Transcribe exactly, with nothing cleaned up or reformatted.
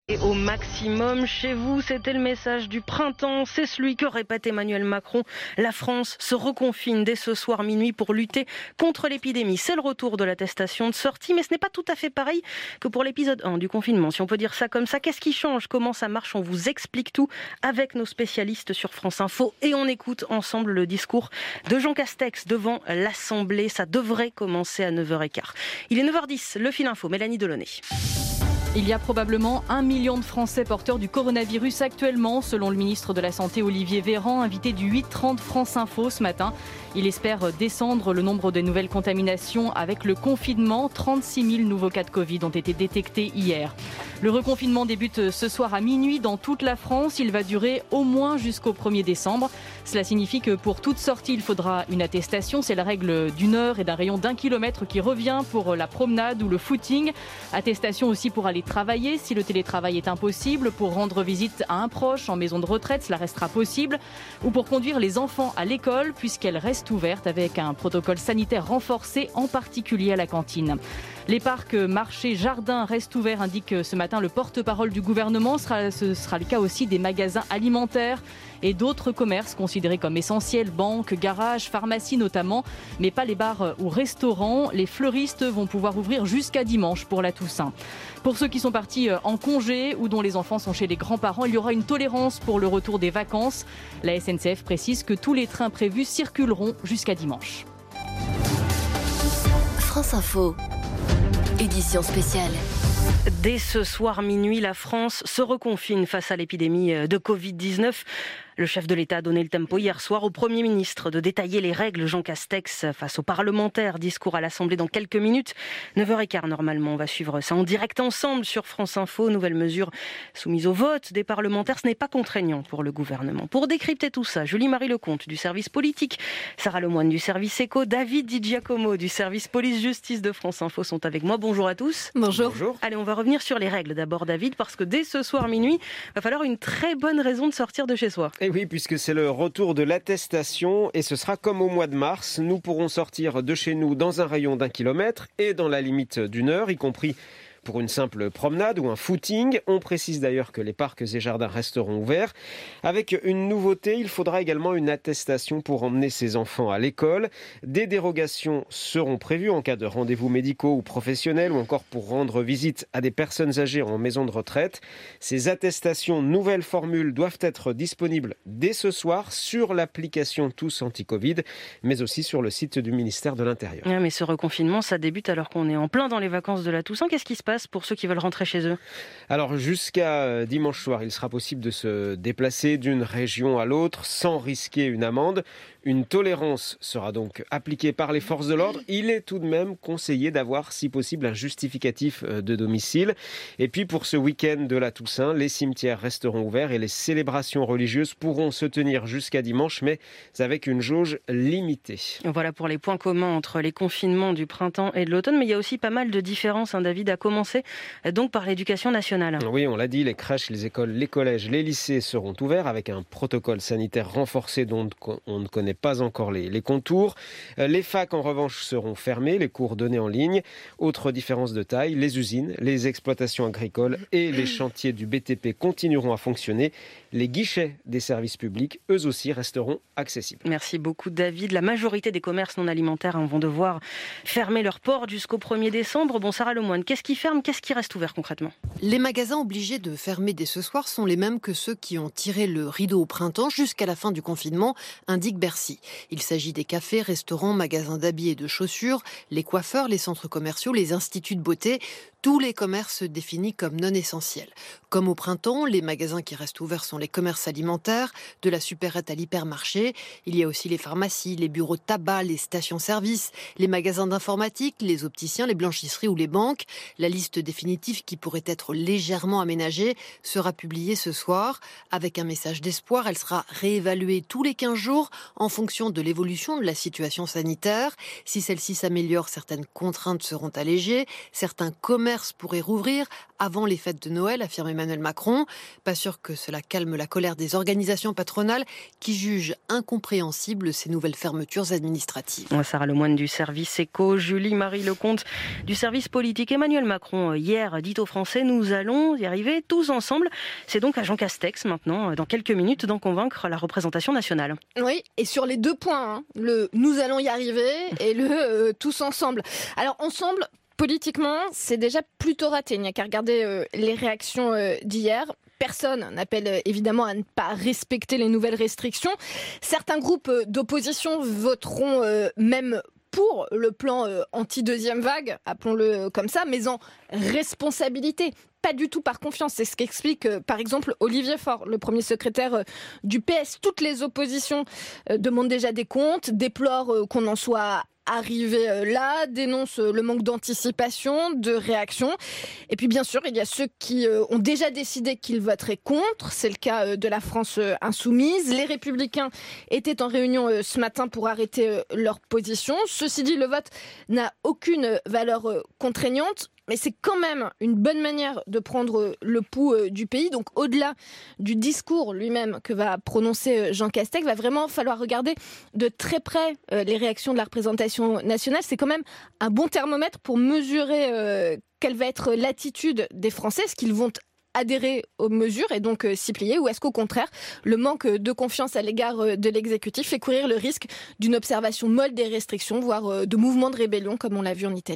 Et au maximum chez vous, c'était le message du printemps, c'est celui que répète Emmanuel Macron. La France se reconfine dès ce soir minuit pour lutter contre l'épidémie. C'est le retour de l'attestation de sortie, mais ce n'est pas tout à fait pareil que pour l'épisode un du confinement, si on peut dire ça comme ça. Qu'est-ce qui change? Comment ça marche? On vous explique tout avec nos spécialistes sur France Info et on écoute ensemble le discours de Jean Castex devant l'Assemblée. Ça devrait commencer à neuf heures quinze. Il est neuf heures dix, le fil info, Mélanie Delaunay. Il y a probablement un million de Français porteurs du coronavirus actuellement, selon le ministre de la Santé Olivier Véran, invité du huit trente France Info ce matin. Il espère descendre le nombre de nouvelles contaminations avec le confinement. trente-six mille nouveaux cas de Covid ont été détectés hier. Le reconfinement débute ce soir à minuit dans toute la France. Il va durer au moins jusqu'au premier décembre. Cela signifie que pour toute sortie, il faudra une attestation. C'est la règle d'une heure et d'un rayon d'un kilomètre qui revient pour la promenade ou le footing. Attestation aussi pour aller travailler si le télétravail est impossible, pour rendre visite à un proche en maison de retraite, cela restera possible, ou pour conduire les enfants à l'école puisqu'elle reste ouverte avec un protocole sanitaire renforcé, en particulier à la cantine. Les parcs, marchés, jardins restent ouverts, indique ce matin le porte-parole du gouvernement. Ce sera, ce sera le cas aussi des magasins alimentaires et d'autres commerces considérés comme essentiels, banques, garages, pharmacies notamment, mais pas les bars ou restaurants. Les fleuristes vont pouvoir ouvrir jusqu'à dimanche pour la Toussaint. Pour ceux qui sont partis en congé ou dont les enfants sont chez les grands-parents, il y aura une tolérance pour le retour des vacances. La S N C F précise que tous les trains prévus circuleront jusqu'à dimanche. France Info, édition spéciale. Dès ce soir minuit, la France se reconfine face à l'épidémie de covid dix-neuf. Le chef de l'État a donné le tempo hier soir au Premier ministre de détailler les règles. Jean Castex face aux parlementaires. Discours à l'Assemblée dans quelques minutes. neuf heures quinze normalement. On va suivre ça en direct ensemble sur France Info. Nouvelle mesure soumise au vote des parlementaires. Ce n'est pas contraignant pour le gouvernement. Pour décrypter tout ça, Julie-Marie Lecomte du service politique, Sarah Lemoine du service éco, David Di Giacomo du service police-justice de France Info sont avec moi. Bonjour à tous. Bonjour. Bonjour. Allez, on va revenir sur les règles d'abord, David, parce que dès ce soir minuit, il va falloir une très bonne raison de sortir de chez soi. Et oui, puisque c'est le retour de l'attestation et ce sera comme au mois de mars. Nous pourrons sortir de chez nous dans un rayon d'un kilomètre et dans la limite d'une heure, y compris pour une simple promenade ou un footing. On précise d'ailleurs que les parcs et jardins resteront ouverts. Avec une nouveauté, il faudra également une attestation pour emmener ses enfants à l'école. Des dérogations seront prévues en cas de rendez-vous médicaux ou professionnels ou encore pour rendre visite à des personnes âgées en maison de retraite. Ces attestations, nouvelles formules, doivent être disponibles dès ce soir sur l'application Tous Anti-Covid, mais aussi sur le site du ministère de l'Intérieur. Ouais, mais ce reconfinement, ça débute alors qu'on est en plein dans les vacances de la Toussaint. Qu'est-ce qui se passe pour ceux qui veulent rentrer chez eux? Alors jusqu'à dimanche soir, il sera possible de se déplacer d'une région à l'autre sans risquer une amende. Une tolérance sera donc appliquée par les forces de l'ordre. Il est tout de même conseillé d'avoir, si possible, un justificatif de domicile. Et puis pour ce week-end de la Toussaint, les cimetières resteront ouverts et les célébrations religieuses pourront se tenir jusqu'à dimanche, mais avec une jauge limitée. Voilà pour les points communs entre les confinements du printemps et de l'automne, mais il y a aussi pas mal de différences, hein, David, à commencer donc par l'éducation nationale. Oui, on l'a dit, les crèches, les écoles, les collèges, les lycées seront ouverts avec un protocole sanitaire renforcé dont on ne connaît pas encore les, les contours. Les facs, en revanche, seront fermés, les cours donnés en ligne. Autre différence de taille, les usines, les exploitations agricoles et les chantiers du B T P continueront à fonctionner. Les guichets des services publics, eux aussi, resteront accessibles. Merci beaucoup, David. La majorité des commerces non alimentaires hein, vont devoir fermer leurs portes jusqu'au premier décembre. Bon, Sarah Lemoine, qu'est-ce qui ferme, qu'est-ce qui reste ouvert concrètement? Les magasins obligés de fermer dès ce soir sont les mêmes que ceux qui ont tiré le rideau au printemps jusqu'à la fin du confinement, indique Bercy. Il s'agit des cafés, restaurants, magasins d'habits et de chaussures, les coiffeurs, les centres commerciaux, les instituts de beauté, tous les commerces définis comme non essentiels. Comme au printemps, les magasins qui restent ouverts sont les commerces alimentaires, de la supérette à l'hypermarché. Il y a aussi les pharmacies, les bureaux de tabac, les stations-service, les magasins d'informatique, les opticiens, les blanchisseries ou les banques. La liste définitive qui pourrait être légèrement aménagée sera publiée ce soir. Avec un message d'espoir, elle sera réévaluée tous les quinze jours en fonction de l'évolution de la situation sanitaire. Si celle-ci s'améliore, certaines contraintes seront allégées, certains commerces commerces pourraient rouvrir avant les fêtes de Noël, affirme Emmanuel Macron. Pas sûr que cela calme la colère des organisations patronales qui jugent incompréhensibles ces nouvelles fermetures administratives. Sarah Lemoine du service éco, Julie-Marie Lecomte du service politique. Emmanuel Macron, hier, dit aux Français, nous allons y arriver tous ensemble. C'est donc à Jean Castex, maintenant, dans quelques minutes, d'en convaincre la représentation nationale. Oui, et sur les deux points, hein, le « nous allons y arriver » et le euh, « tous ensemble ». Alors, ensemble, politiquement, c'est déjà plutôt raté. Il n'y a qu'à regarder euh, les réactions euh, d'hier. Personne n'appelle euh, évidemment à ne pas respecter les nouvelles restrictions. Certains groupes euh, d'opposition voteront euh, même pour le plan euh, anti-deuxième vague, appelons-le comme ça, mais en responsabilité. Pas du tout par confiance. C'est ce qu'explique euh, par exemple Olivier Faure, le premier secrétaire euh, du P S. Toutes les oppositions euh, demandent déjà des comptes, déplorent euh, qu'on en soit arrivé euh, là, dénoncent euh, le manque d'anticipation, de réaction. Et puis bien sûr, il y a ceux qui euh, ont déjà décidé qu'ils voteraient contre. C'est le cas euh, de la France euh, insoumise. Les Républicains étaient en réunion euh, ce matin pour arrêter euh, leur position. Ceci dit, le vote n'a aucune valeur euh, contraignante. Mais c'est quand même une bonne manière de prendre le pouls du pays. Donc au-delà du discours lui-même que va prononcer Jean Castex, va vraiment falloir regarder de très près les réactions de la représentation nationale. C'est quand même un bon thermomètre pour mesurer euh, quelle va être l'attitude des Français. Est-ce qu'ils vont adhérer aux mesures et donc euh, s'y plier, ou est-ce qu'au contraire, le manque de confiance à l'égard euh, de l'exécutif fait courir le risque d'une observation molle des restrictions, voire euh, de mouvements de rébellion comme on l'a vu en Italie?